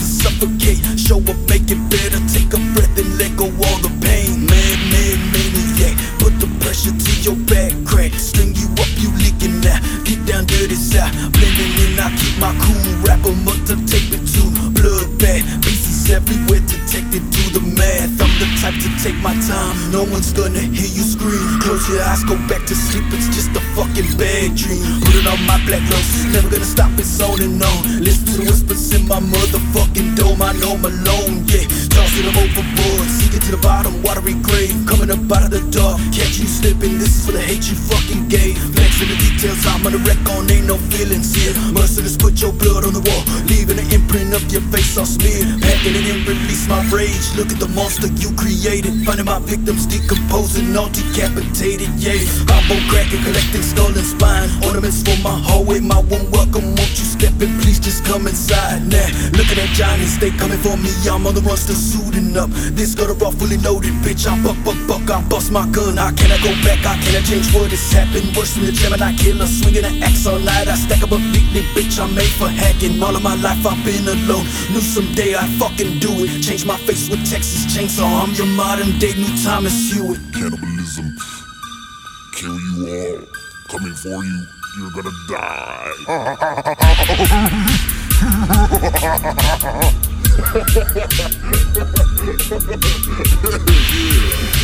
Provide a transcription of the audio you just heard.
to suffocate. Show up, make it better. Take a breath and let go all the pain. Maniac. Put the pressure to your back crack. String you up, you leaking now. Get down dirty side. Blending in, I keep my cool. Wrap 'em up to tape it to bloodbath. Pieces everywhere, detected do the math. I'm the type to take my time. No one's gonna hear you scream. Close your eyes, go back to sleep. It's just a fucking bad dream. Put it on my black roses. Never gonna stop, it's on and on. Listen to the whispers in my motherfucking dome. I know I'm alone, yeah. Toss it overboard. Sink it to the bottom, watery grave. Coming up out of the dark. Catch you slipping, this is for the hate you fucking gave. Flexing the details, I'm on the wreck on, ain't no feelings here. Merciless, put your blood on the wall. Leaving an imprint of your face all smeared. Packing it in, release my rage. Look at the monster you created. Finding my victims decomposing, all decapitated, yeah. I'm on cracking, collecting skull and spine. Ornaments for my hallway, my one welcome. Won't you step in, please just come inside. Nah, looking at giants, they coming for me. I'm on the run, still suiting up. This got a raw, fully loaded, bitch. I buck, I bust my gun. I cannot go back, I cannot change what has happened. Worse than the Gemini killer, swinging an axe all night. I stack up a picnic, bitch. I'm made for hacking. All of my life I've been alone. Knew someday I'd fucking do it. Change my face with Texas chainsaw. I'm your modern day new Thomas Hewitt. Cannibalism, kill you all. Coming for you, you're gonna die. Yeah.